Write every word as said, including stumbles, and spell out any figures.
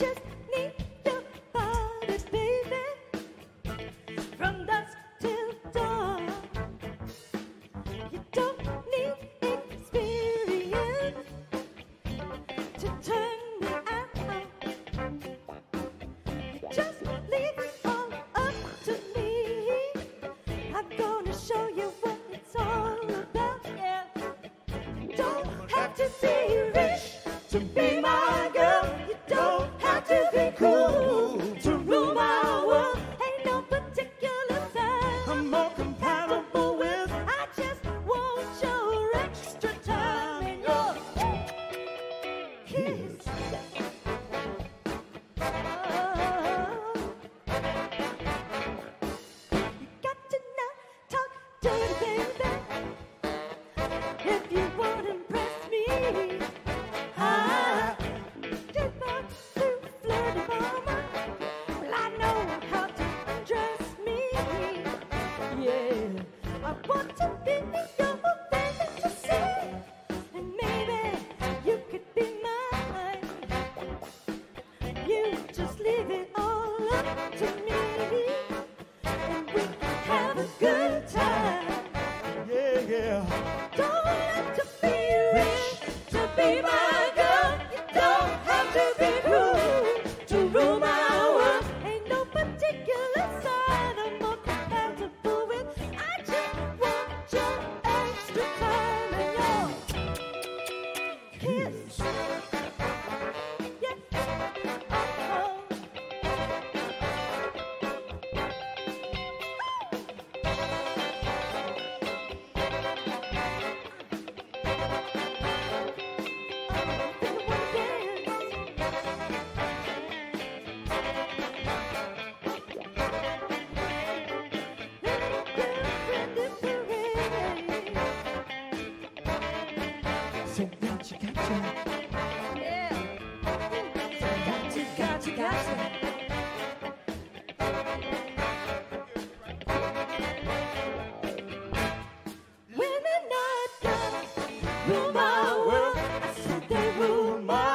just need your body, baby, from dusk till dawn. You don't need experience to turn me out. You just leave it all up to me. I'm gonna show you what it's all about, yeah. You don't have to be rich to be my girl. You don't have to be cool to rule my world. Ain't no particular time I'm more compatible with. I just want your extra time and your kiss. Oh, you got to not talk dirty, baby, if you want to impress me. I did not to flirty, mama. Well, I know how to undress me. Yeah, I want to be your fantasy, and maybe you could be mine. You just leave it all up to me, and we can have a good time. Yeah, yeah. Don't have to be rich to be my girl. You don't have to be cool to rule my world. Ain't no particular side I'm more compatible with. I just want your extra time and your kiss. Yeah. Oh, So gotcha, gotcha. yeah. Gotcha, gotcha, gotcha. Women not gonna rule my world. I said they rule my